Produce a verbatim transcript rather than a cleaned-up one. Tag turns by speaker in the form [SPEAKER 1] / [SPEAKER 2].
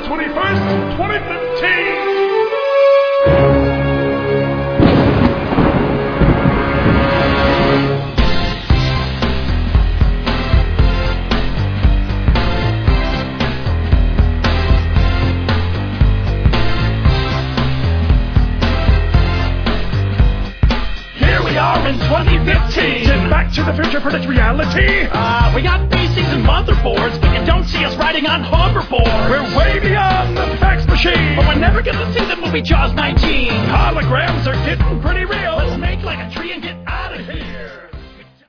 [SPEAKER 1] twenty-first, twenty fifteen.
[SPEAKER 2] In twenty fifteen,
[SPEAKER 1] Did Back to the Future predict reality?
[SPEAKER 2] uh, we got P Cs and motherboards, but you don't see us riding on hoverboards.
[SPEAKER 1] We're way beyond the fax machine.
[SPEAKER 2] But we're never gonna see the movie Jaws nineteen.
[SPEAKER 1] Holograms are getting pretty real.
[SPEAKER 2] Let's make like a tree and get